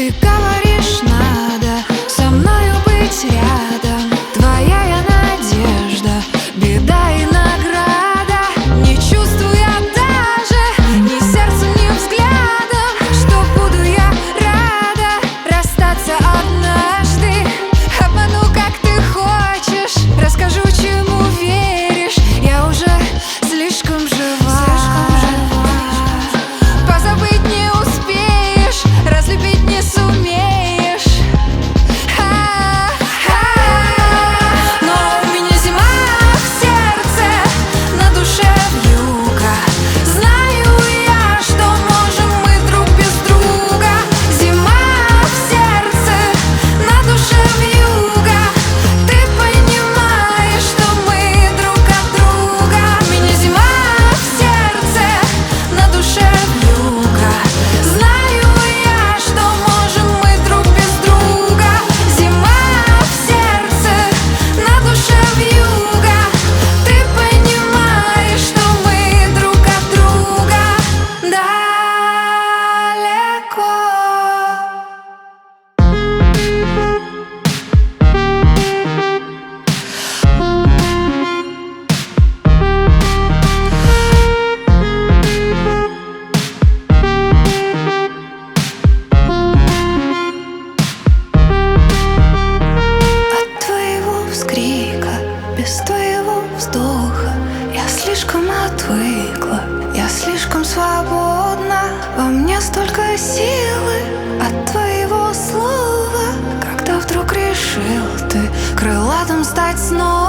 Ты говоришь, надо со мною быть рядом. Твоя я надежда, беда и награда. Не чувствуя даже ни сердцем, ни взглядом, что буду я рада расстаться однажды. Обману, как ты хочешь, расскажу, чему веришь. Я уже слишком жива. Позабыть не успеешь, разлюбить не сумеешь. Но у меня зима в сердце, на душе вьюга. Знаю я, что можем мы друг без друга. Зима в сердце, на душе вьюга. Ты понимаешь, что мы друг от друга. У меня зима в сердце, на душе вьюга. Знаю я, что можем мы друг без друга. Зима в сердце, на душе вьюга. Ты понимаешь, что мы друг от друга далеко. От твоего вскрика, без твоего вздоха я слишком отвыкла, я слишком свободна. Во мне столько силы от твоего слова, когда вдруг решил ты крылатым стать снова.